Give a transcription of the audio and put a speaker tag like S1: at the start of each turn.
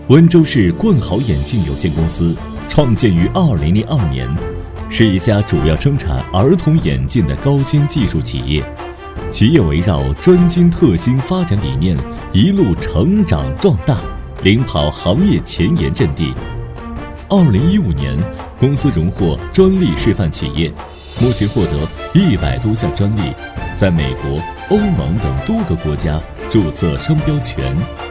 S1: 温州市冠豪眼镜有限公司创建于2002年，是一家主要生产儿童眼镜的高新技术企业。企业围绕专精特新发展理念，一路成长壮大，领跑行业前沿阵地。2015年，公司荣获专利示范企业，目前获得100多项专利，在美国、欧盟等多个国家注册商标权。